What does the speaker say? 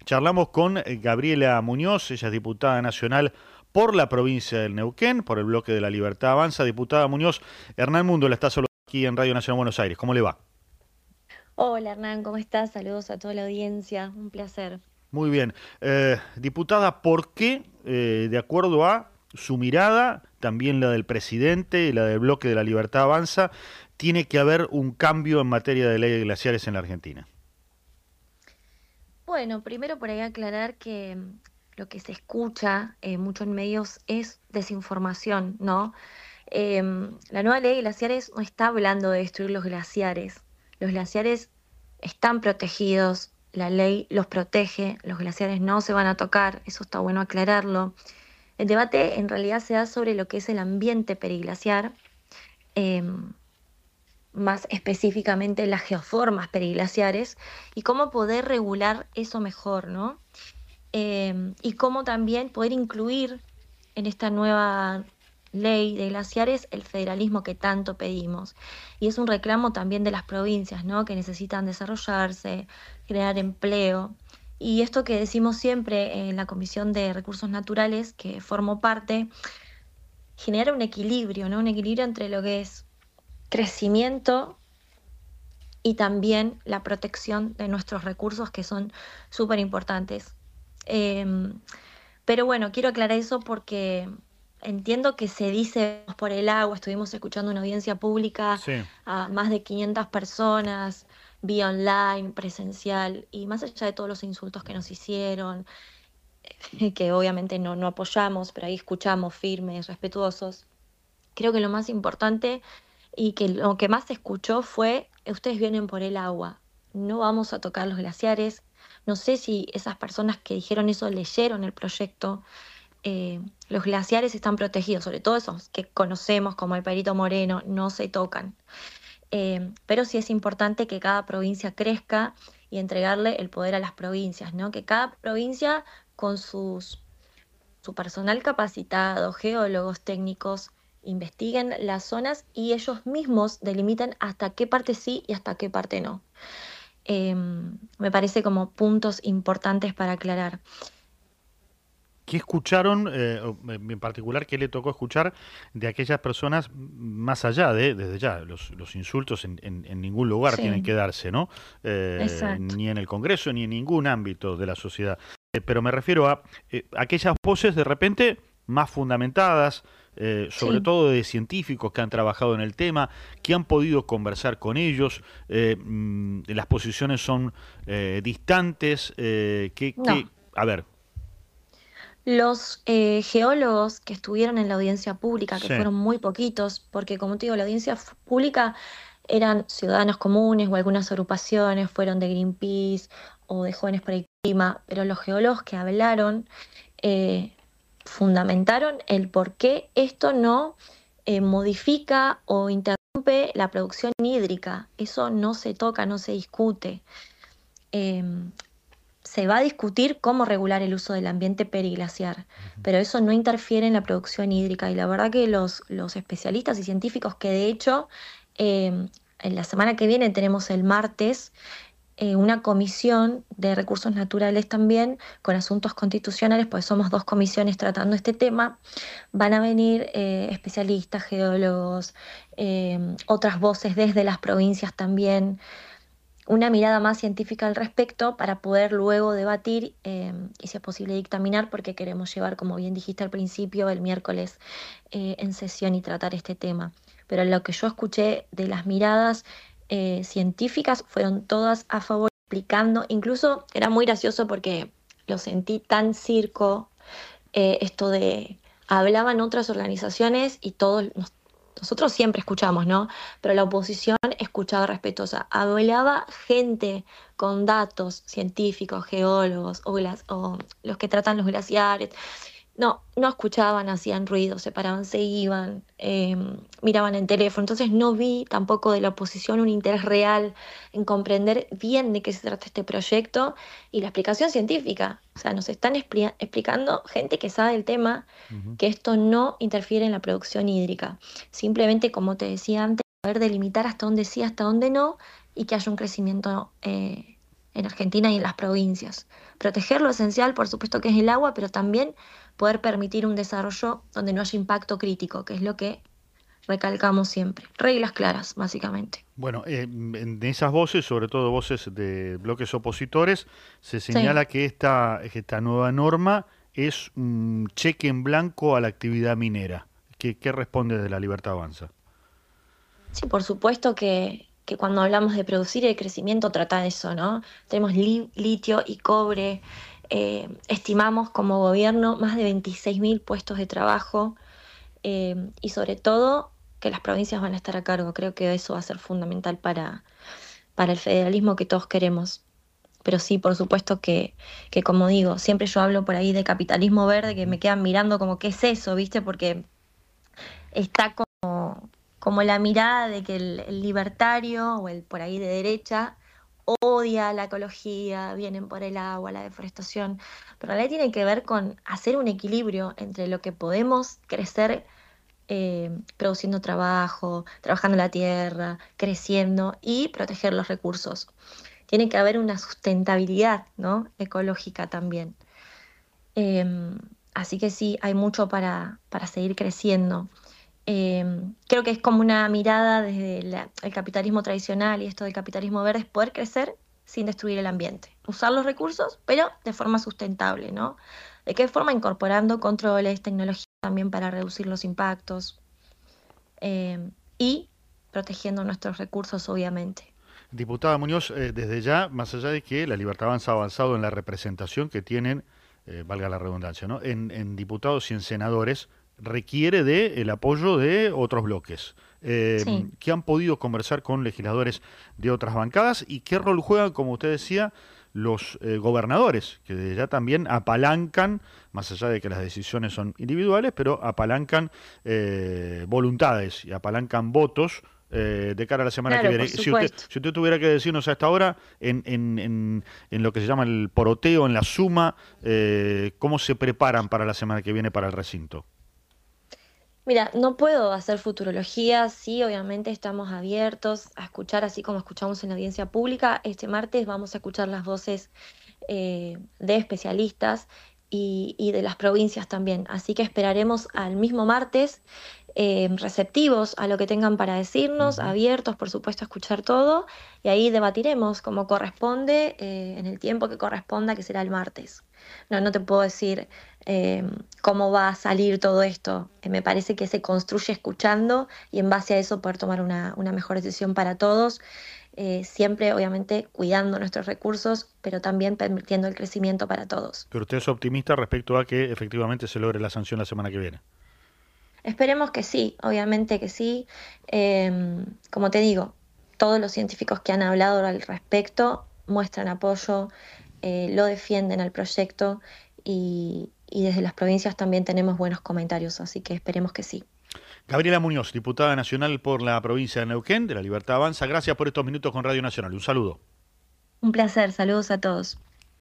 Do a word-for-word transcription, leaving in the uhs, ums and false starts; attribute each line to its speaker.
Speaker 1: Charlamos con eh, Gabriela Muñoz, ella es diputada nacional por la provincia del Neuquén, por el bloque de La Libertad Avanza. Diputada Muñoz, Hernán Mundo la está saludando aquí en Radio Nacional Buenos Aires. ¿Cómo le va?
Speaker 2: Hola Hernán, ¿cómo estás? Saludos a toda la audiencia, un placer.
Speaker 1: Muy bien. Eh, diputada, ¿por qué, eh, de acuerdo a su mirada, también la del presidente y la del bloque de La Libertad Avanza, tiene que haber un cambio en materia de ley de glaciares en la Argentina?
Speaker 2: Bueno, primero por ahí aclarar que mm, lo que se escucha eh, mucho en medios es desinformación, ¿no? Em, la nueva ley de glaciares no está hablando de destruir los glaciares. Los glaciares están protegidos, la ley los protege, los glaciares no se van a tocar, eso está bueno aclararlo. El debate en realidad se da sobre lo que es el ambiente periglaciar. em, Más específicamente las geoformas periglaciares, y cómo poder regular eso mejor, ¿no? Eh, y cómo también poder incluir en esta nueva ley de glaciares el federalismo que tanto pedimos. Y es un reclamo también de las provincias, ¿no? Que necesitan desarrollarse, crear empleo. Y esto que decimos siempre en la Comisión de Recursos Naturales, que formo parte, genera un equilibrio, ¿no? Un equilibrio entre lo que es crecimiento y también la protección de nuestros recursos que son súper importantes. Eh, pero bueno, quiero aclarar eso porque entiendo que se dice por el agua, estuvimos escuchando una audiencia pública
Speaker 1: Sí.
Speaker 2: a más de quinientas personas, vía online, presencial, y más allá de todos los insultos que nos hicieron, que obviamente no, no apoyamos, pero ahí escuchamos firmes, respetuosos. Creo que lo más importante y que lo que más se escuchó fue: ustedes vienen por el agua, no vamos a tocar los glaciares. No sé si esas personas que dijeron eso leyeron el proyecto. Eh, los glaciares están protegidos, sobre todo esos que conocemos como el Perito Moreno, no se tocan. Eh, pero sí es importante que cada provincia crezca y entregarle el poder a las provincias, ¿no? Que cada provincia con sus su personal capacitado, geólogos, técnicos, investiguen las zonas y ellos mismos delimiten hasta qué parte sí y hasta qué parte no. Eh, Me parece como puntos importantes para aclarar.
Speaker 1: ¿Qué escucharon, eh, o, eh, en particular, qué le tocó escuchar de aquellas personas más allá de, desde ya, los, los insultos en, en- en ningún lugar tienen
Speaker 2: Sí,
Speaker 1: que darse, ¿no? Eh,
Speaker 2: exacto.
Speaker 1: ni en el Congreso, ni en ningún ámbito de la sociedad. Eh, pero me refiero a eh, aquellas voces de repente más fundamentadas, eh, sobre
Speaker 2: Sí,
Speaker 1: todo de científicos que han trabajado en el tema, que han podido conversar con ellos, eh, mm, las posiciones son eh, distantes, eh, que,
Speaker 2: no.
Speaker 1: que, a ver,
Speaker 2: Los eh, geólogos que estuvieron en la audiencia pública, que
Speaker 1: sí,
Speaker 2: fueron muy poquitos, porque como te digo, la audiencia f- pública eran ciudadanos comunes o algunas agrupaciones, fueron de Greenpeace o de Jóvenes por el Clima, pero los geólogos que hablaron eh, fundamentaron el por qué esto no eh, modifica o interrumpe la producción hídrica. Eso no se toca, no se discute. Em, se va a discutir cómo regular el uso del ambiente periglaciar, pero eso no interfiere en la producción hídrica. Y la verdad que los, los especialistas y científicos, que de hecho eh, en la semana que viene tenemos el martes eh, una comisión de recursos naturales también con asuntos constitucionales, pues somos dos comisiones tratando este tema, van a venir eh, especialistas, geólogos, eh, otras voces desde las provincias también, una mirada más científica al respecto para poder luego debatir eh, y, si es posible, dictaminar, porque queremos llevar, como bien dijiste al principio, el miércoles eh, en sesión y tratar este tema. Pero lo que yo escuché de las miradas eh, científicas fueron todas a favor, explicando, incluso era muy gracioso porque lo sentí tan circo, eh, esto de, hablaban otras organizaciones y todos nos- nosotros siempre escuchamos, ¿no? Pero la oposición escuchaba respetuosa. Hablaba gente con datos científicos, geólogos o, glas- o los que tratan los glaciares. No, no escuchaban, hacían ruido, se paraban, se iban, eh, miraban el teléfono. Entonces no vi tampoco de la oposición un interés real en comprender bien de qué se trata este proyecto y la explicación científica. O sea, nos están expli- explicando gente que sabe el tema,
Speaker 1: ujú,
Speaker 2: que esto no interfiere en la producción hídrica. Simplemente, como te decía antes, poder delimitar hasta dónde sí, hasta dónde no, y que haya un crecimiento eh, en Argentina y en las provincias. Proteger lo esencial, por supuesto que es el agua, pero también poder permitir un desarrollo donde no haya impacto crítico, que es lo que recalcamos siempre. Reglas claras, básicamente.
Speaker 1: Bueno, eh, en esas voces, sobre todo voces de bloques opositores, se
Speaker 2: Sí.
Speaker 1: señala que esta, esta nueva norma es un cheque en blanco a la actividad minera. ¿Qué, qué responde de la Libertad Avanza?
Speaker 2: Sí, por supuesto que, que cuando hablamos de producir el crecimiento trata de eso, ¿no? Tenemos li- litio y cobre, eh, estimamos como gobierno más de veintiséis mil puestos de trabajo, eh, y sobre todo que las provincias van a estar a cargo. Creo que eso va a ser fundamental para, para el federalismo que todos queremos. Pero sí, por supuesto que, que como digo, siempre yo hablo por ahí de capitalismo verde, que
Speaker 1: Ujú.
Speaker 2: me quedan mirando como qué es eso, ¿viste? Porque está como la mirada de que el, el libertario o el por ahí de derecha odia la ecología, vienen por el agua, la deforestación, pero en realidad tiene que ver con hacer un equilibrio entre lo que podemos crecer, eh, produciendo trabajo, trabajando la tierra, creciendo y proteger los recursos. Tiene que haber una sustentabilidad, ¿no? Ecológica también. Em, Así que sí, hay mucho para, para seguir creciendo. Em, creo que es como una mirada desde la- el capitalismo tradicional y esto del capitalismo verde, es poder crecer sin destruir el ambiente. Usar los recursos, pero de forma sustentable, ¿no? ¿De qué forma? Incorporando controles, tecnología también para reducir los impactos, em, y protegiendo nuestros recursos, obviamente.
Speaker 1: Diputada Muñoz, eh, desde ya, más allá de que la Libertad Avanza ha avanzado en la representación que tienen, eh, valga la redundancia, ¿no? en, en diputados y en senadores, requiere de el apoyo de otros bloques, eh,
Speaker 2: Sí.
Speaker 1: que han podido conversar con legisladores de otras bancadas y qué rol juegan, como usted decía, los eh, gobernadores, que desde ya también apalancan, más allá de que las decisiones son individuales, pero apalancan eh, voluntades y apalancan votos eh, de cara a la semana que
Speaker 2: Claro,
Speaker 1: viene.
Speaker 2: por
Speaker 1: Si usted,
Speaker 2: supuesto.
Speaker 1: si usted tuviera que decirnos hasta ahora, en, en, en, en lo que se llama el poroteo, en la suma, eh, ¿cómo se preparan para la semana que viene para el recinto?
Speaker 2: Mira, no puedo hacer futurología, sí, obviamente estamos abiertos a escuchar, así como escuchamos en la audiencia pública. Este martes vamos a escuchar las voces, eh, de especialistas y, y de las provincias también. Así que esperaremos al mismo martes, eh, receptivos a lo que tengan para decirnos,
Speaker 1: Ujú.
Speaker 2: abiertos, por supuesto, a escuchar todo, y ahí debatiremos como corresponde, eh, en el tiempo que corresponda, que será el martes. No, no te puedo decir, eh, cómo va a salir todo esto. Eh, me parece que se construye escuchando y en base a eso poder tomar una, una mejor decisión para todos, eh, siempre obviamente cuidando nuestros recursos, pero también permitiendo el crecimiento para todos.
Speaker 1: Pero usted es optimista respecto a que efectivamente se logre la sanción la semana que viene.
Speaker 2: Esperemos que sí, obviamente que sí. Em, como te digo, todos los científicos que han hablado al respecto muestran apoyo, eh, lo defienden al proyecto y, y desde las provincias también tenemos buenos comentarios, así que esperemos que sí.
Speaker 1: Gabriela Muñoz, diputada nacional por la provincia de Neuquén, de la Libertad Avanza, gracias por estos minutos con Radio Nacional. Un saludo.
Speaker 2: Un placer, saludos a todos.